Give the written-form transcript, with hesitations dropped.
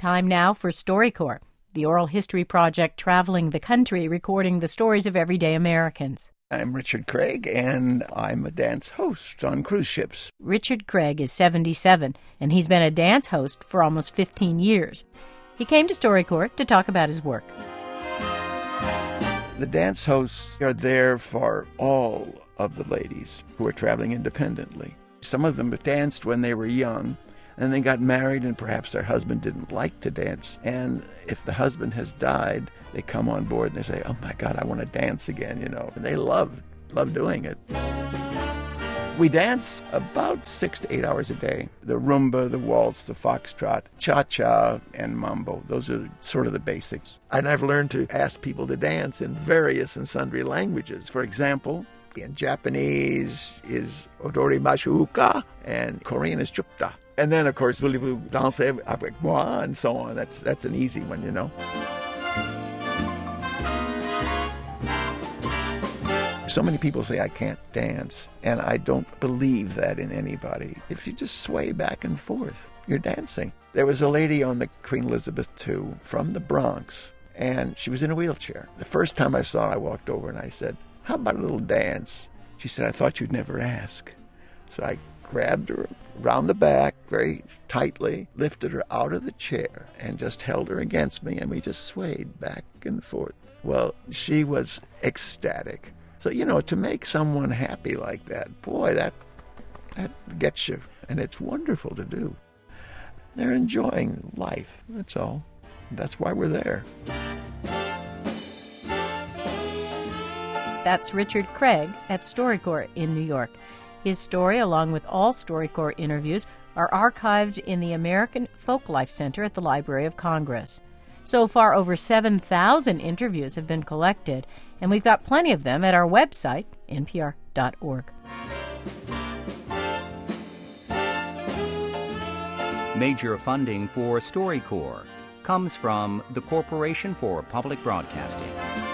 Time now for StoryCorps, the oral history project traveling the country recording the stories of everyday Americans. I'm Richard Craig, and I'm a dance host on cruise ships. Richard Craig is 77, and he's been a dance host for almost 15 years. He came to StoryCorps to talk about his work. The dance hosts are there for all of the ladies who are traveling independently. Some of them danced when they were young, and they got married, and perhaps their husband didn't like to dance. And if the husband has died, they come on board and they say, "Oh my God, I want to dance again," And they love doing it. We dance about 6 to 8 hours a day. The rumba, the waltz, the foxtrot, cha-cha, and mambo. Those are sort of the basics. And I've learned to ask people to dance in various and sundry languages. For example, in Japanese is odori mashuka, and Korean is chupta. And then, of course, voulez-vous danser avec moi, and so on. That's an easy one, So many people say I can't dance, and I don't believe that in anybody. If you just sway back and forth, you're dancing. There was a lady on the Queen Elizabeth II from the Bronx, and she was in a wheelchair. The first time I saw her, I walked over and I said, "How about a little dance?" She said, "I thought you'd never ask." So I grabbed her around the back very tightly, lifted her out of the chair, and just held her against me, and we just swayed back and forth. Well, she was ecstatic. So, to make someone happy like that, boy, that gets you. And it's wonderful to do. They're enjoying life, that's all. That's why we're there. That's Richard Craig at StoryCorps in New York. His story, along with all StoryCorps interviews, are archived in the American Folklife Center at the Library of Congress. So far, over 7,000 interviews have been collected, and we've got plenty of them at our website, npr.org. Major funding for StoryCorps comes from the Corporation for Public Broadcasting.